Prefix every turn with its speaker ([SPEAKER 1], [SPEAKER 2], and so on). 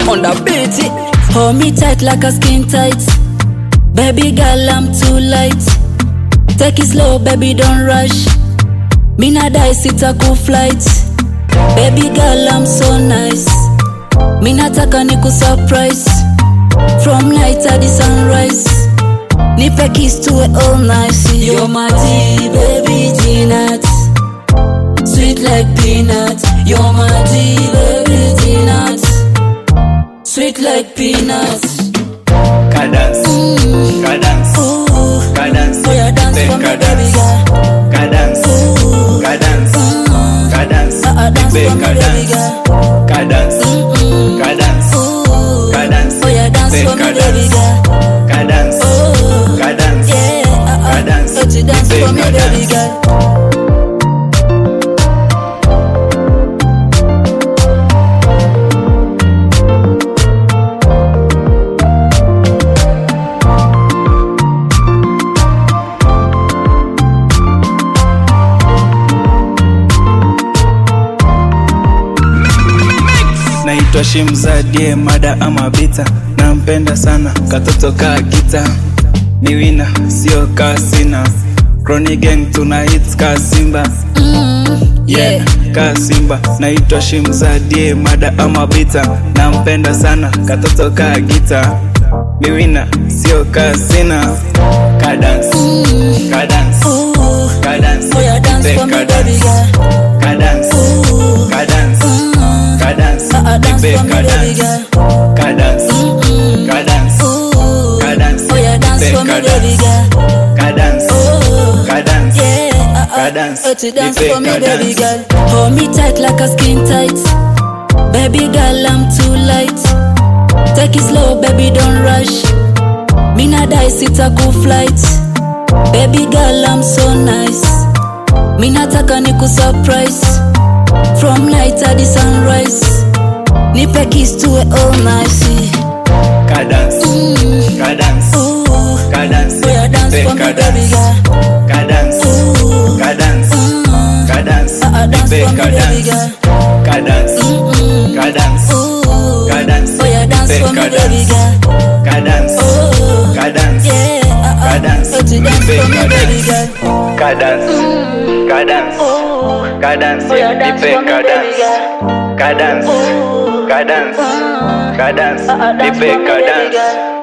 [SPEAKER 1] on the beat. Hold me tight like a skin tight. Baby girl, I'm too light. Take it slow, baby, don't rush. Me not dice, it's a cool flight. Baby girl, I'm so nice. Me not taka niku surprise. From night to the sunrise. Nipe kiss to it all nice. You're my tea, baby, G-Nut. Sweet like peanut. You're my tea, baby, G-Nut. Sweet like peanuts.
[SPEAKER 2] Cadence, cadence, cadence.
[SPEAKER 1] Oh yeah, dance for me, baby girl.
[SPEAKER 2] Cadence, cadence, cadence.
[SPEAKER 1] Dance for me, baby girl.
[SPEAKER 2] Cadence, cadence, cadence.
[SPEAKER 1] Oh yeah, dance for me, baby girl.
[SPEAKER 2] Cadence, cadence, cadence.
[SPEAKER 1] Dance for me, baby girl.
[SPEAKER 2] Naitwa Shimzadie mada ama bita. Nampenda sana katoto ka gita. Ni wina sio kasina. Chronic gang tuna hits ka Simba. Yeah, ka Simba. Naitwa Shimzadie mada ama bita. Nampenda sana katoto ka gita. Ni wina sio kasina. Cadence, cadence, cadence.
[SPEAKER 1] Oh yeah, dance for me, baby girl.
[SPEAKER 2] Cadence, cadence, cadence.
[SPEAKER 1] Dance for me, baby girl.
[SPEAKER 2] Cadence, cadence, cadence.
[SPEAKER 1] Oh yeah, dance for me, baby girl.
[SPEAKER 2] Cadence, cadence, cadence.
[SPEAKER 1] Dance for me, baby girl. Hold me tight like a skin tight. Baby girl, I'm too light. Take it slow, baby, don't rush. Me not dice, it's a cool flight. Baby girl, I'm so nice. Me not taka niku surprise. From night to the sunrise. Nipe kiss to it all nice.
[SPEAKER 2] Cadence, cadence, cadence.
[SPEAKER 1] Oh yeah, dance for me, baby girl.
[SPEAKER 2] Cadence, cadence, cadence.
[SPEAKER 1] Dance for me, baby girl.
[SPEAKER 2] Cadence, cadence, cadence.
[SPEAKER 1] Oh yeah, dance for me, baby girl.
[SPEAKER 2] Cadence, cadence, cadence.
[SPEAKER 1] Dance for me, baby girl.
[SPEAKER 2] Cadence, cadence, cadence.
[SPEAKER 1] Oh yeah, dance for me, baby girl.
[SPEAKER 2] Cadence, cadence, cadence.
[SPEAKER 1] Dance for me, baby girl.